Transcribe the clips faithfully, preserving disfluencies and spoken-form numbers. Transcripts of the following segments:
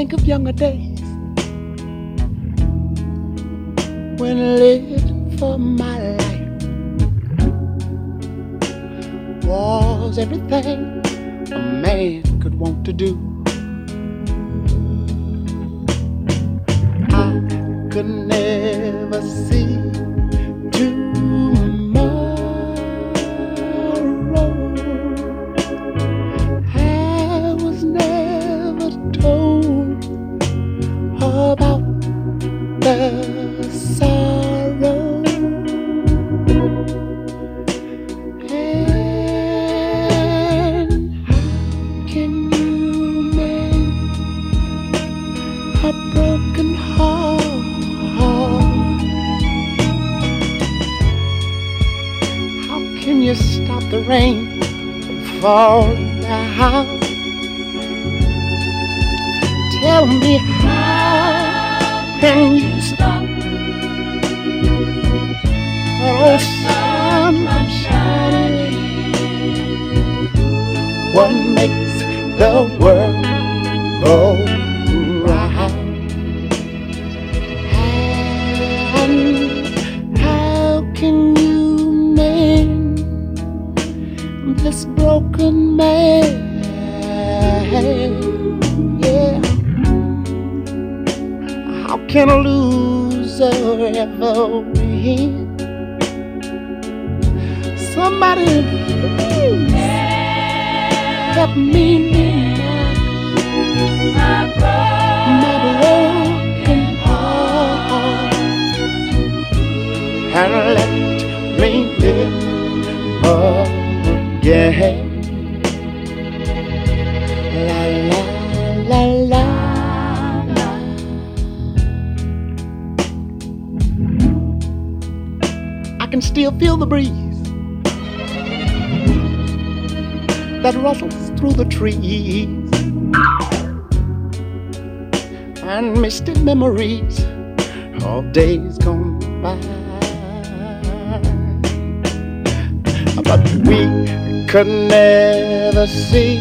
think of younger days when living for my life was everything a man could want to do. I could never see tomorrow. I was never told about the sorrow. And how can you mend a broken heart? How can you stop the rain from falling down? Tell me, how can you stop that old sun from shining? What makes the world go round? And how can you mend this broken man? Yeah. How can a loser ever win? Somebody please help me mend my broken heart and let me live again. La la la la. I can still feel the breeze that rustles through the trees and misty memories of days gone by. But we could never see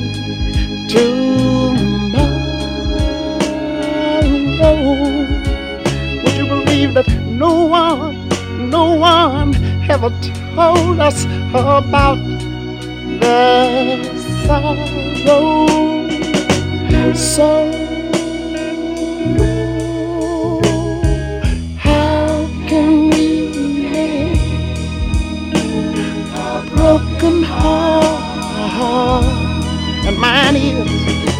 tomorrow. Would you believe that no one, no one ever told us about the sorrow? So how can we mend a broken heart? And mine is,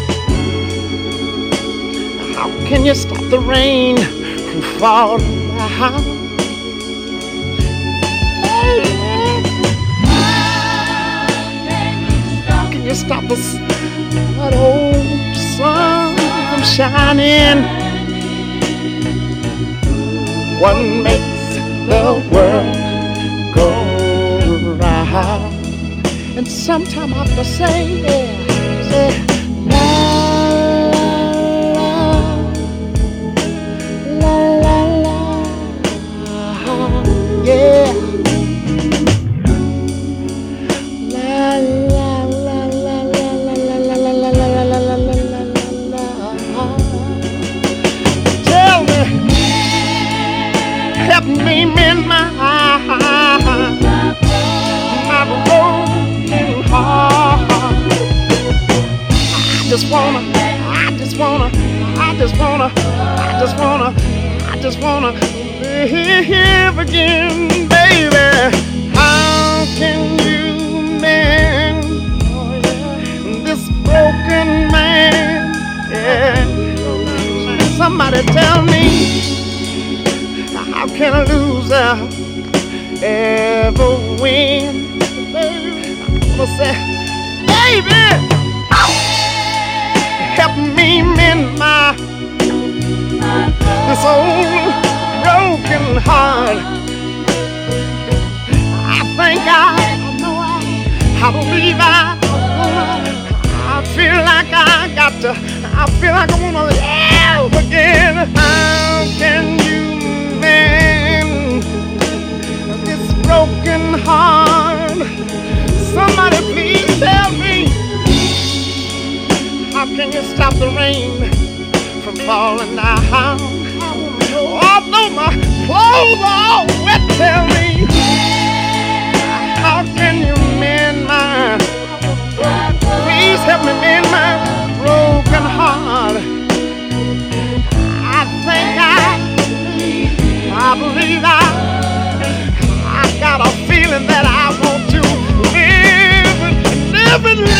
how can you stop the rain from falling down? How can you stop us, that old sun from shining? What makes the world go round? And sometime I have to say, yeah, say, la la la la la, yeah, la la la la la la la la la la la la la. Tell me, help me mend my my broken heart. I just wanna, I just wanna, I just wanna, I just wanna, I just wanna live again, baby. How can you mend this broken man? Yeah. Somebody tell me, how can a loser ever win? Baby, I'm gonna say, baby, help me mend my this old broken heart. I think I, I know I, I believe I, I feel like I got to, I feel like I wanna live again. How can you mend this broken heart? Somebody please tell me, how can you stop the rain from falling down. Although my clothes are all wet, tell me, how can you mend my, please help me mend my broken heart. I think I, I believe I, I got a feeling that I want to live, live and live.